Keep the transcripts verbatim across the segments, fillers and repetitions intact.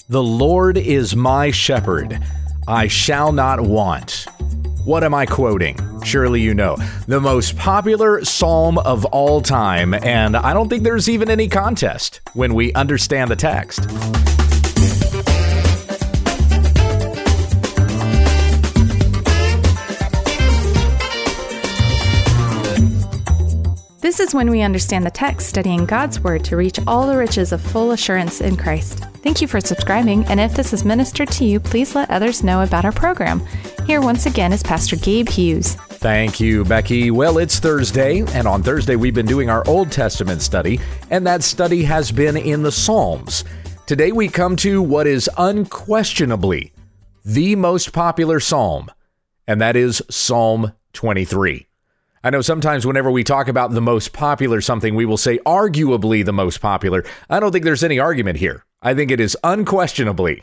The Lord is my shepherd, I shall not want. What am I quoting? Surely you know. The most popular psalm of all time, and I don't think there's even any contest when we understand the text. This is When We Understand the Text, studying God's Word to reach all the riches of full assurance in Christ. Thank you for subscribing, and if this has ministered to you, please let others know about our program. Here once again is Pastor Gabe Hughes. Thank you, Becky. Well, it's Thursday, and on Thursday we've been doing our Old Testament study, and that study has been in the Psalms. Today we come to what is unquestionably the most popular psalm, and that is Psalm twenty-three. I know sometimes whenever we talk about the most popular something, we will say arguably the most popular. I don't think there's any argument here. I think it is unquestionably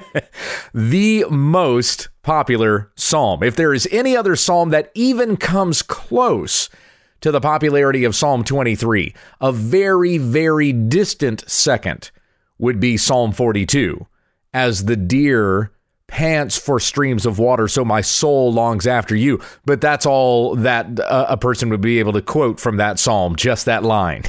the most popular psalm. If there is any other psalm that even comes close to the popularity of Psalm twenty-three, a very, very distant second would be Psalm forty-two. As the deer pants for streams of water, so my soul longs after you. But that's all that uh, a person would be able to quote from that psalm, just that line.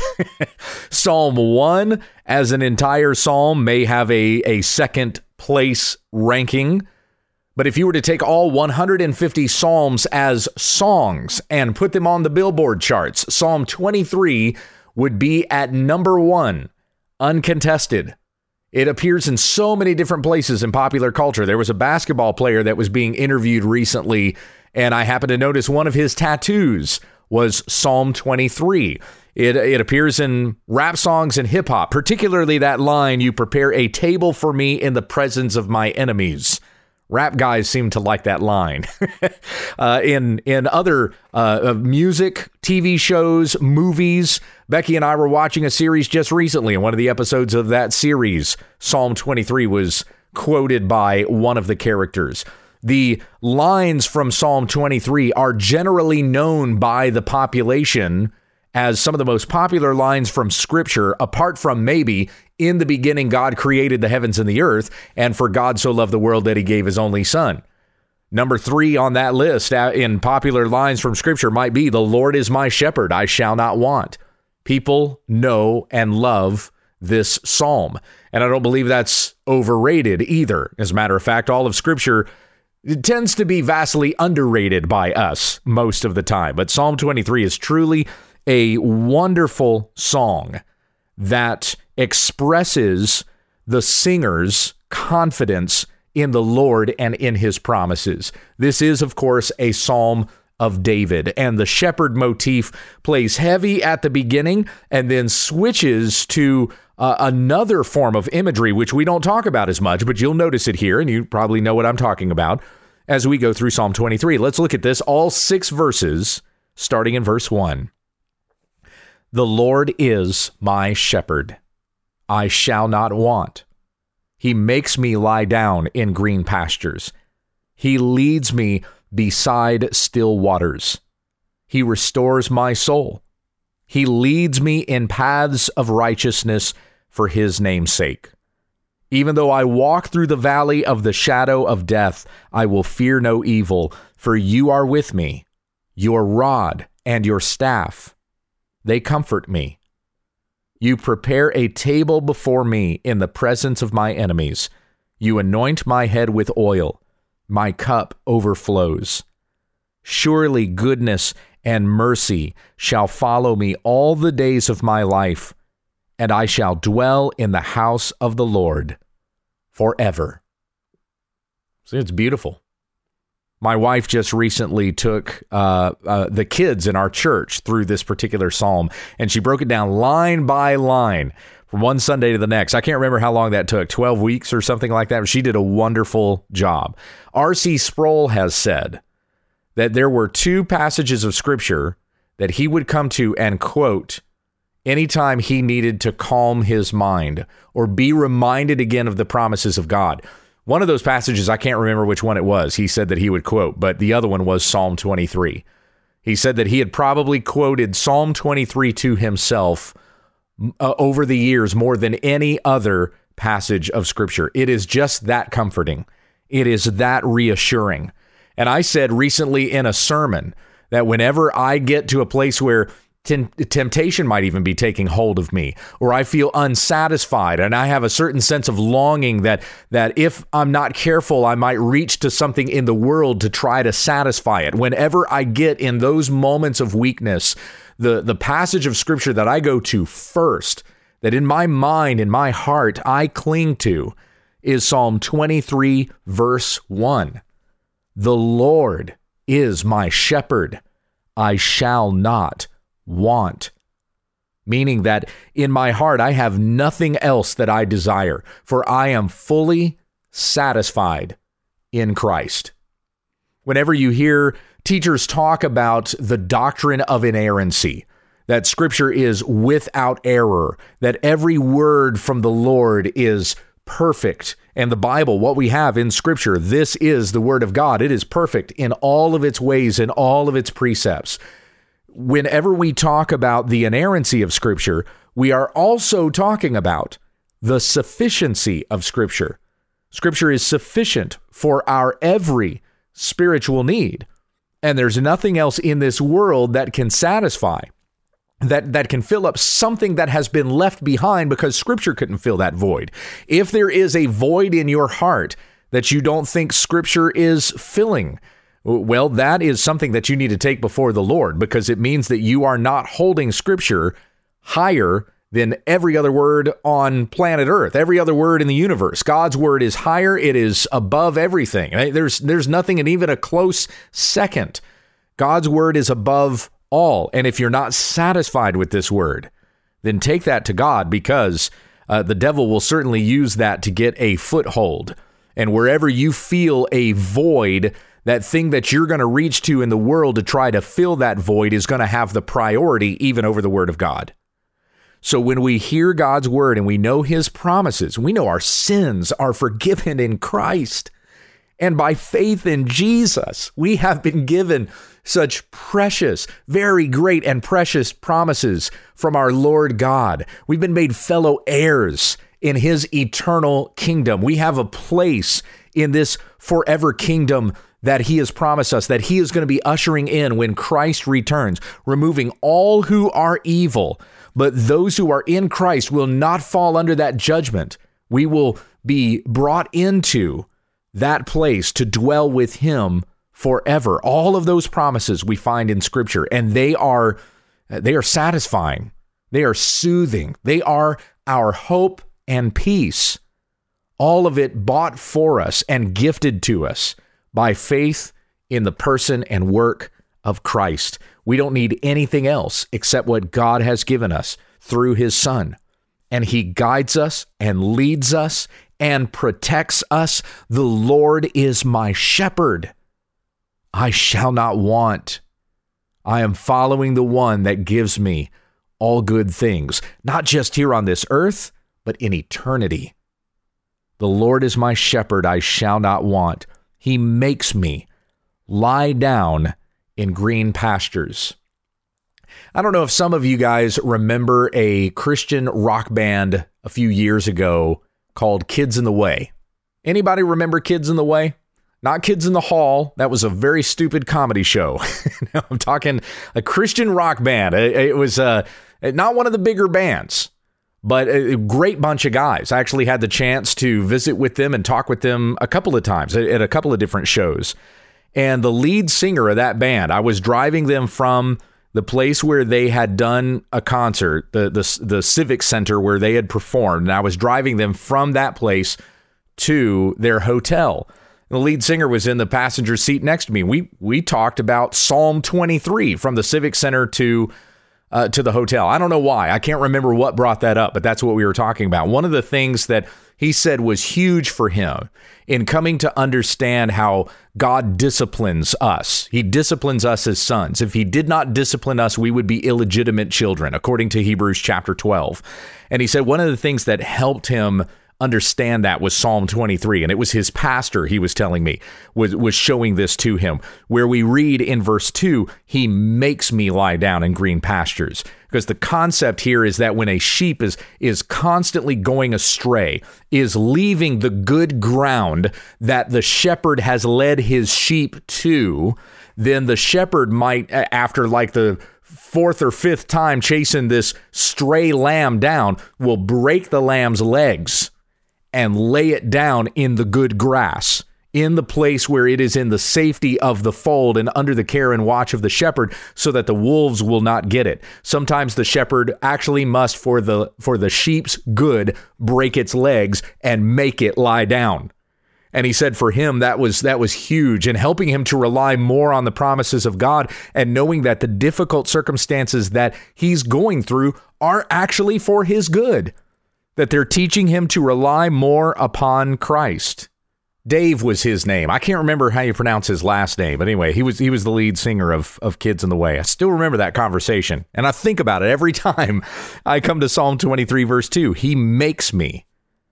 Psalm one, as an entire psalm, may have a, a second place ranking. But if you were to take all one hundred fifty psalms as songs and put them on the Billboard charts, Psalm twenty-three would be at number one, uncontested. It appears in so many different places in popular culture. There was a basketball player that was being interviewed recently, and I happened to notice one of his tattoos was Psalm twenty-three. It, it appears in rap songs and hip hop, particularly that line, "You prepare a table for me in the presence of my enemies." Rap guys seem to like that line. uh, in in other uh, music, T V shows, movies, Becky and I were watching a series just recently. In one of the episodes of that series, Psalm twenty-three was quoted by one of the characters. The lines from Psalm twenty-three are generally known by the population as some of the most popular lines from Scripture, apart from maybe, "In the beginning, God created the heavens and the earth, and for God so loved the world that he gave his only son." Number three on that list in popular lines from Scripture might be, "The Lord is my shepherd, I shall not want." People know and love this psalm, and I don't believe that's overrated either. As a matter of fact, all of Scripture it tends to be vastly underrated by us most of the time, but Psalm twenty-three is truly a wonderful song that expresses the singer's confidence in the Lord and in his promises. This is, of course, a psalm of David, and the shepherd motif plays heavy at the beginning and then switches to uh, another form of imagery, which we don't talk about as much, but you'll notice it here, and you probably know what I'm talking about as we go through Psalm twenty-three. Let's look at this, all six verses, starting in verse one. "The Lord is my shepherd, I shall not want. He makes me lie down in green pastures. He leads me beside still waters. He restores my soul. He leads me in paths of righteousness for his name's sake. Even though I walk through the valley of the shadow of death, I will fear no evil, for you are with me. Your rod and your staff, they comfort me. You prepare a table before me in the presence of my enemies. You anoint my head with oil. My cup overflows. Surely goodness and mercy shall follow me all the days of my life, and I shall dwell in the house of the Lord forever." See, it's beautiful. My wife just recently took uh, uh, the kids in our church through this particular psalm, and she broke it down line by line from one Sunday to the next. I can't remember how long that took, twelve weeks or something like that. She did a wonderful job. R C Sproul has said that there were two passages of Scripture that he would come to and quote anytime he needed to calm his mind or be reminded again of the promises of God. One of those passages, I can't remember which one it was, he said that he would quote, but the other one was Psalm twenty-three. He said that he had probably quoted Psalm twenty-three to himself uh, over the years more than any other passage of Scripture. It is just that comforting. It is that reassuring. And I said recently in a sermon that whenever I get to a place where temptation might even be taking hold of me, or I feel unsatisfied and I have a certain sense of longing that that if I'm not careful, I might reach to something in the world to try to satisfy it. Whenever I get in those moments of weakness, the, the passage of Scripture that I go to first, that in my mind, in my heart, I cling to, is Psalm twenty-three, verse one. The Lord is my shepherd, I shall not want. Meaning that in my heart, I have nothing else that I desire, for I am fully satisfied in Christ. Whenever you hear teachers talk about the doctrine of inerrancy, that Scripture is without error, that every word from the Lord is perfect, and the Bible, what we have in Scripture, this is the Word of God. It is perfect in all of its ways, in all of its precepts. Whenever we talk about the inerrancy of Scripture, we are also talking about the sufficiency of Scripture. Scripture is sufficient for our every spiritual need, and there's nothing else in this world that can satisfy, that, that can fill up something that has been left behind because Scripture couldn't fill that void. If there is a void in your heart that you don't think Scripture is filling, well, that is something that you need to take before the Lord, because it means that you are not holding Scripture higher than every other word on planet Earth, every other word in the universe. God's word is higher. It is above everything. There's, there's nothing in even a close second. God's word is above all. And if you're not satisfied with this word, then take that to God, because uh, the devil will certainly use that to get a foothold. And wherever you feel a void, that thing that you're going to reach to in the world to try to fill that void is going to have the priority even over the Word of God. So when we hear God's Word and we know His promises, we know our sins are forgiven in Christ. And by faith in Jesus, we have been given such precious, very great and precious promises from our Lord God. We've been made fellow heirs in His eternal kingdom. We have a place in this forever kingdom that He has promised us, that He is going to be ushering in when Christ returns, removing all who are evil. But those who are in Christ will not fall under that judgment. We will be brought into that place to dwell with Him forever. All of those promises we find in Scripture, and they are they are satisfying. They are soothing. They are our hope and peace. All of it bought for us and gifted to us by faith in the person and work of Christ. We don't need anything else except what God has given us through His Son. And He guides us and leads us and protects us. The Lord is my shepherd. I shall not want. I am following the one that gives me all good things, not just here on this earth, but in eternity. The Lord is my shepherd. I shall not want. He makes me lie down in green pastures. I don't know if some of you guys remember a Christian rock band a few years ago called Kids in the Way. Anybody remember Kids in the Way? Not Kids in the Hall. That was a very stupid comedy show. No, I'm talking a Christian rock band. It, it was uh, not one of the bigger bands, but a great bunch of guys. I actually had the chance to visit with them and talk with them a couple of times at a couple of different shows. And the lead singer of that band, I was driving them from the place where they had done a concert, the, the, the Civic Center where they had performed. And I was driving them from that place to their hotel. The lead singer was in the passenger seat next to me. We we talked about Psalm twenty-three from the Civic Center to uh, to the hotel. I don't know why. I can't remember what brought that up, but that's what we were talking about. One of the things that he said was huge for him in coming to understand how God disciplines us. He disciplines us as sons. If He did not discipline us, we would be illegitimate children, according to Hebrews chapter twelve. And he said one of the things that helped him understand that was Psalm twenty-three, and it was his pastor, he was telling me, was was showing this to him, where we read in verse two, He makes me lie down in green pastures. Because the concept here is that when a sheep is is constantly going astray, is leaving the good ground that the shepherd has led his sheep to, then the shepherd might, after like the fourth or fifth time chasing this stray lamb down, will break the lamb's legs and lay it down in the good grass, in the place where it is in the safety of the fold and under the care and watch of the shepherd, so that the wolves will not get it. Sometimes the shepherd actually must, for the for the sheep's good, break its legs and make it lie down. And he said for him, that was that was huge, and helping him to rely more on the promises of God, and knowing that the difficult circumstances that he's going through are actually for his good, that they're teaching him to rely more upon Christ. Dave was his name. I can't remember how you pronounce his last name, but anyway, he was he was the lead singer of, of Kids in the Way. I still remember that conversation, and I think about it every time I come to Psalm twenty-three, verse two. He makes me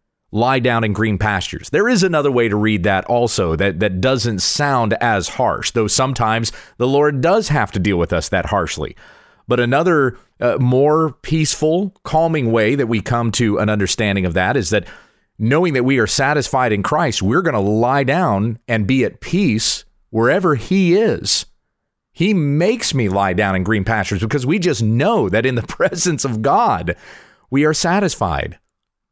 lie down in green pastures. There is another way to read that also that, that doesn't sound as harsh, though sometimes the Lord does have to deal with us that harshly. But another uh, more peaceful, calming way that we come to an understanding of that is that knowing that we are satisfied in Christ, we're going to lie down and be at peace wherever he is. He makes me lie down in green pastures because we just know that in the presence of God, we are satisfied.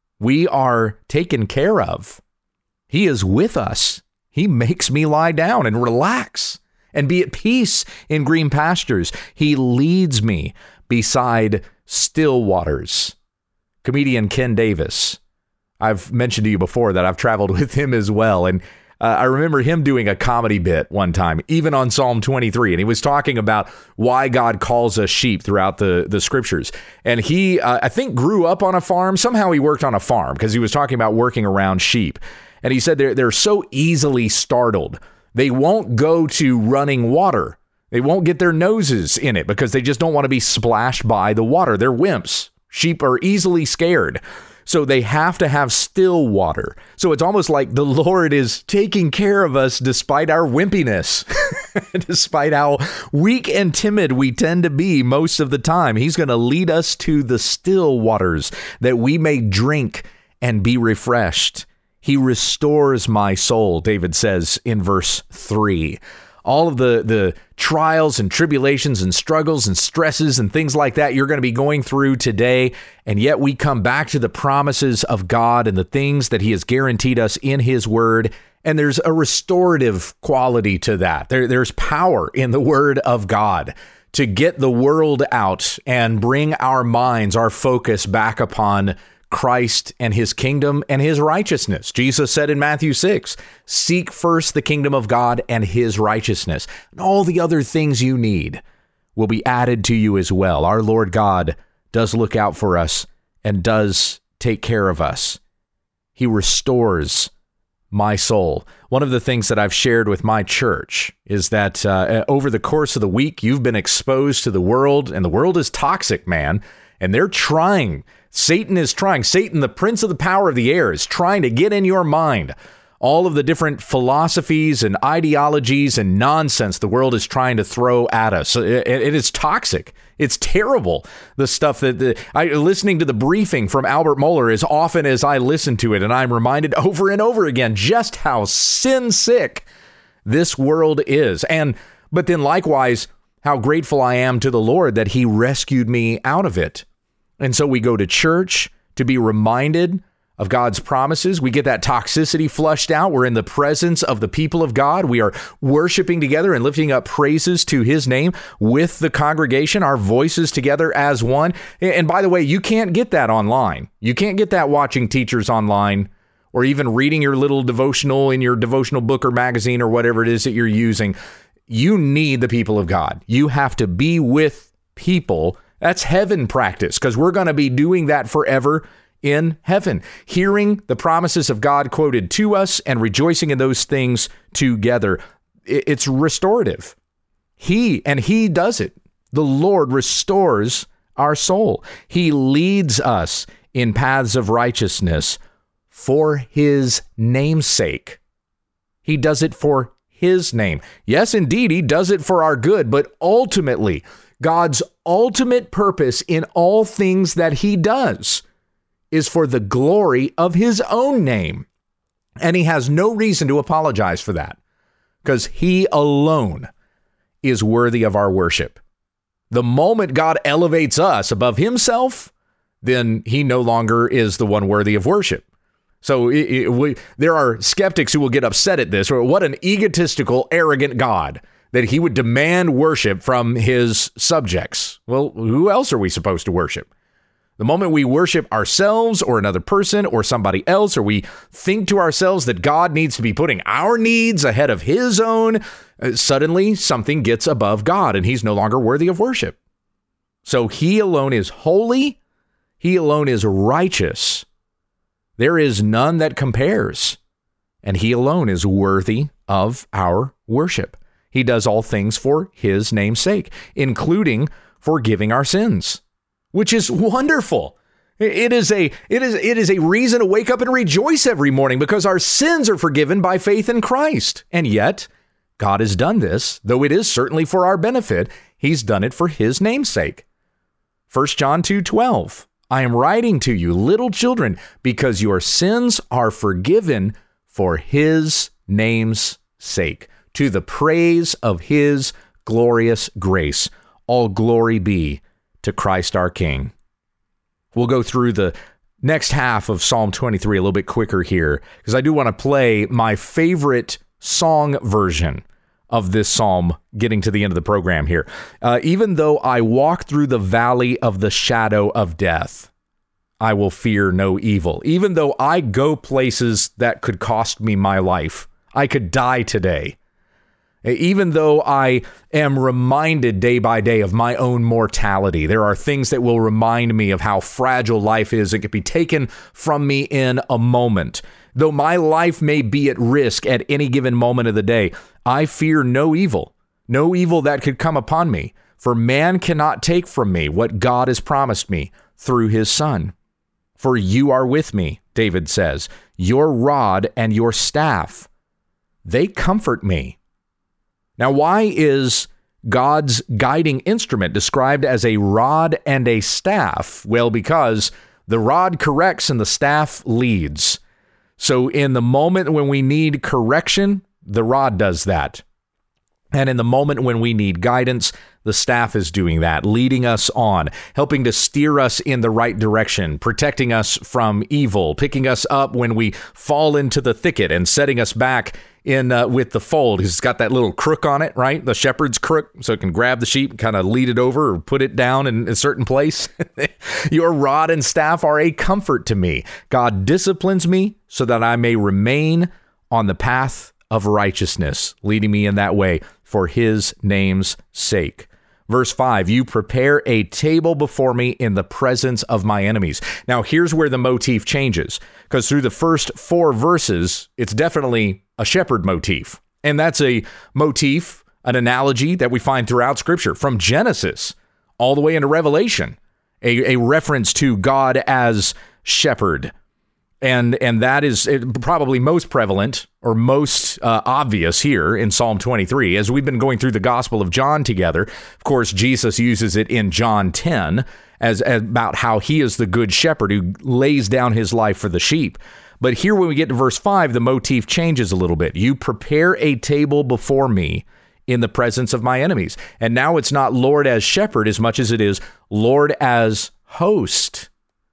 We are taken care of. He is with us. He makes me lie down and relax and be at peace in green pastures. He leads me beside still waters. Comedian Ken Davis. I've mentioned to you before that I've traveled with him as well. And uh, I remember him doing a comedy bit one time, even on Psalm twenty-three. And he was talking about why God calls us sheep throughout the, the scriptures. And he, uh, I think, grew up on a farm. Somehow he worked on a farm because he was talking about working around sheep. And he said they're, they're so easily startled. They won't go to running water. They won't get their noses in it because they just don't want to be splashed by the water. They're wimps. Sheep are easily scared. So they have to have still water. So it's almost like the Lord is taking care of us despite our wimpiness, despite how weak and timid we tend to be most of the time. He's going to lead us to the still waters that we may drink and be refreshed. He restores my soul, David says in verse three. All of the, the trials and tribulations and struggles and stresses and things like that you're going to be going through today. And yet we come back to the promises of God and the things that he has guaranteed us in his word. And there's a restorative quality to that. There, there's power in the word of God to get the world out and bring our minds, our focus back upon Christ and his kingdom and his righteousness. Jesus said in Matthew six, seek first the kingdom of God and his righteousness, and all the other things you need will be added to you as well. Our Lord God does look out for us and does take care of us. He restores my soul. One of the things that I've shared with my church is that uh, over the course of the week, you've been exposed to the world, and the world is toxic, man, and they're trying Satan is trying, Satan, the prince of the power of the air, is trying to get in your mind all of the different philosophies and ideologies and nonsense the world is trying to throw at us. It, it is toxic. It's terrible. The stuff that the, I listening to the briefing from Albert Mohler as often as I listen to it, and I'm reminded over and over again just how sin sick this world is. And but then likewise, how grateful I am to the Lord that he rescued me out of it. And so we go to church to be reminded of God's promises. We get that toxicity flushed out. We're in the presence of the people of God. We are worshiping together and lifting up praises to his name with the congregation, our voices together as one. And by the way, you can't get that online. You can't get that watching teachers online or even reading your little devotional in your devotional book or magazine or whatever it is that you're using. You need the people of God. You have to be with people. That's heaven practice, because we're going to be doing that forever in heaven, hearing the promises of God quoted to us and rejoicing in those things together. It's restorative. He, and he does it. The Lord restores our soul. He leads us in paths of righteousness for his name's sake. He does it for his name. Yes, indeed, he does it for our good, but ultimately, God's ultimate purpose in all things that he does is for the glory of his own name. And he has no reason to apologize for that, because he alone is worthy of our worship. The moment God elevates us above himself, then he no longer is the one worthy of worship. So it, it, we, there are skeptics who will get upset at this. Or what an egotistical, arrogant God that he would demand worship from his subjects. Well, who else are we supposed to worship? The moment we worship ourselves or another person or somebody else, or we think to ourselves that God needs to be putting our needs ahead of his own, uh, suddenly something gets above God and he's no longer worthy of worship. So he alone is holy. He alone is righteous. There is none that compares, and he alone is worthy of our worship. He does all things for his name's sake, including forgiving our sins, which is wonderful. It is a it is it is a reason to wake up and rejoice every morning, because our sins are forgiven by faith in Christ. And yet, God has done this, though it is certainly for our benefit. He's done it for his name's sake. First John two twelve. I am writing to you, little children, because your sins are forgiven for his name's sake, to the praise of his glorious grace. All glory be to Christ our King. We'll go through the next half of Psalm twenty-three a little bit quicker here, because I do want to play my favorite song version of this psalm, getting to the end of the program here. Uh, even though I walk through the valley of the shadow of death, I will fear no evil. Even though I go places that could cost me my life, I could die today. Even though I am reminded day by day of my own mortality, there are things that will remind me of how fragile life is. It could be taken from me in a moment. Though my life may be at risk at any given moment of the day, I fear no evil, no evil that could come upon me. For man cannot take from me what God has promised me through his Son. For you are with me, David says, your rod and your staff, they comfort me. Now, why is God's guiding instrument described as a rod and a staff? Well, because the rod corrects and the staff leads. So in the moment when we need correction, the rod does that. And in the moment when we need guidance, the staff is doing that, leading us on, helping to steer us in the right direction, protecting us from evil, picking us up when we fall into the thicket and setting us back in uh, with the fold. It's got that little crook on it, right? The shepherd's crook, so it can grab the sheep and kind of lead it over or put it down in a certain place. Your rod and staff are a comfort to me. God disciplines me so that I may remain on the path of righteousness, leading me in that way for his name's sake. Verse five, you prepare a table before me in the presence of my enemies. Now, here's where the motif changes, because through the first four verses, it's definitely a shepherd motif. And that's a motif, an analogy that we find throughout Scripture, from Genesis all the way into Revelation, a, a reference to God as shepherd. And and that is probably most prevalent or most uh, obvious here in Psalm twenty-three. As we've been going through the Gospel of John together, of course, Jesus uses it in John ten as, as about how he is the good shepherd who lays down his life for the sheep. But here when we get to verse five, the motif changes a little bit. You prepare a table before me in the presence of my enemies. And now it's not Lord as shepherd as much as it is Lord as host.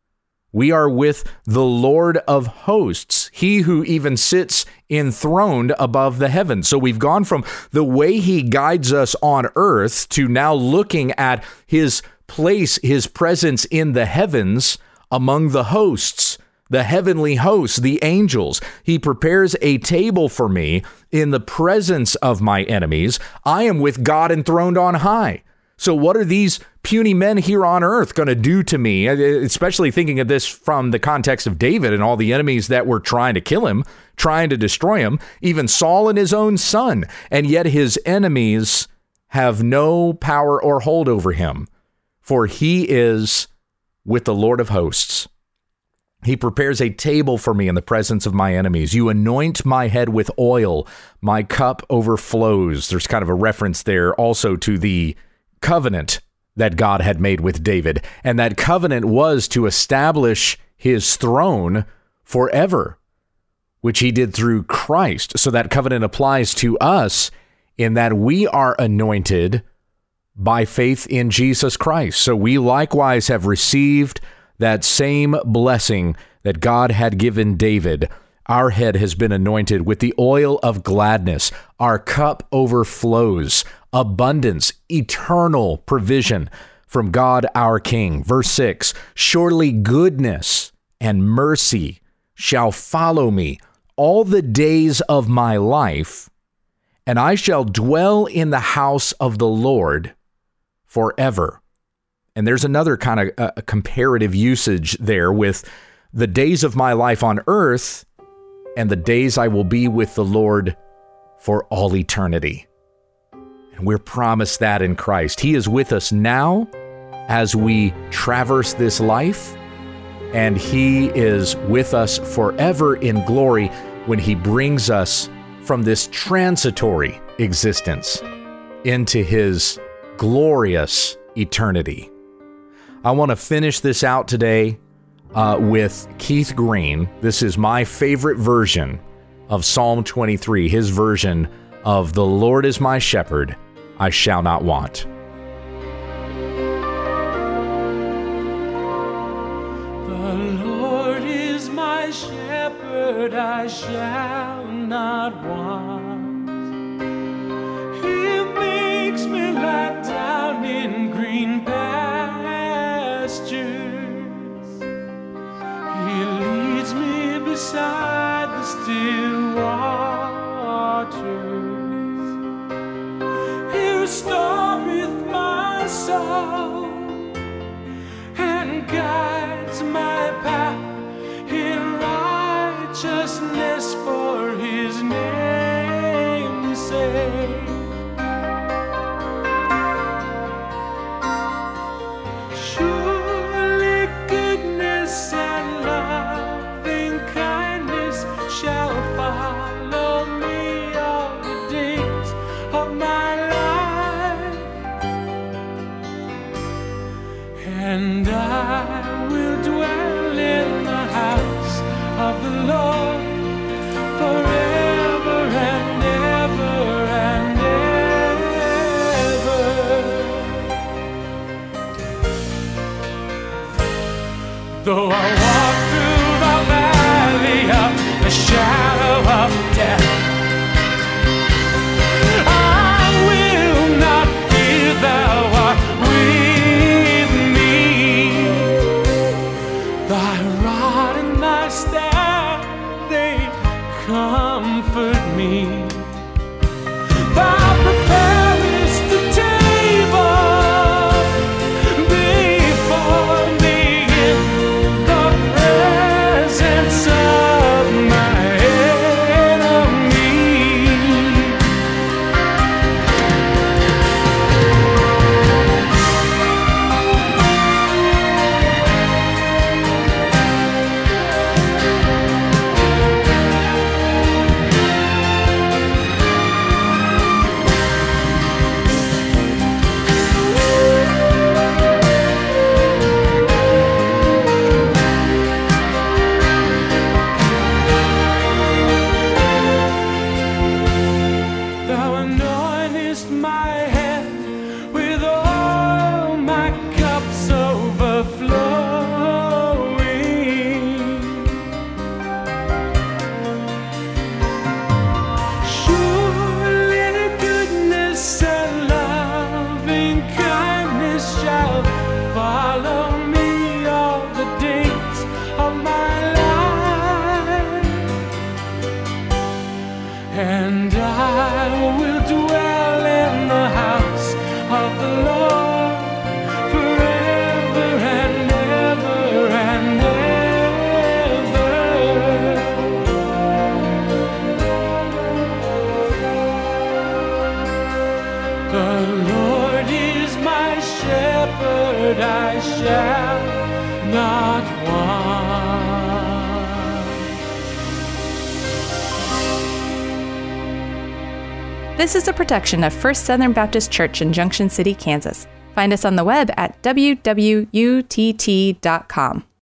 We are with the Lord of hosts, he who even sits enthroned above the heavens. So we've gone from the way he guides us on earth to now looking at his place, his presence in the heavens among the hosts, the heavenly hosts, the angels. He prepares a table for me in the presence of my enemies. I am with God enthroned on high. So what are these puny men here on earth going to do to me? Especially thinking of this from the context of David and all the enemies that were trying to kill him, trying to destroy him, even Saul and his own son. And yet his enemies have no power or hold over him, for he is with the Lord of hosts. He prepares a table for me in the presence of my enemies. You anoint my head with oil. My cup overflows. There's kind of a reference there also to the covenant that God had made with David. And that covenant was to establish his throne forever, which he did through Christ. So that covenant applies to us in that we are anointed by faith in Jesus Christ. So we likewise have received that same blessing that God had given David. Our head has been anointed with the oil of gladness. Our cup overflows. Abundance, eternal provision from God our King. Verse six, surely goodness and mercy shall follow me all the days of my life, and I shall dwell in the house of the Lord forever. And there's another kind of uh, comparative usage there with the days of my life on earth and the days I will be with the Lord for all eternity. And we're promised that in Christ. He is with us now as we traverse this life, and he is with us forever in glory when he brings us from this transitory existence into his glorious eternity. I want to finish this out today uh, with Keith Green. This is my favorite version of Psalm twenty-three, his version of "The Lord is my shepherd, I shall not want." I shall not want. He makes me lie down in green pastures. He leads me beside the still waters. He restoreth my soul and guides my path in righteousness for his name's sake. Surely goodness and loving kindness shall follow me all the days of my life, and I will dwell in the house of the Lord forever and ever and ever. Though I walk through the valley of the shadow of death, I will not fear, thou art with me. Thy rod and thy staff, they comfort me. Thou preparest the table before me in the presence of my enemy. Thou anointest my head with oil, my cups overflowing. Surely goodness and loving kindness shall follow me all the days of my life, and I will dwell in the house of the Lord forever and ever and ever. The Lord is my shepherd, I shall not want. This is a production of First Southern Baptist Church in Junction City, Kansas. Find us on the web at w w u t t dot com.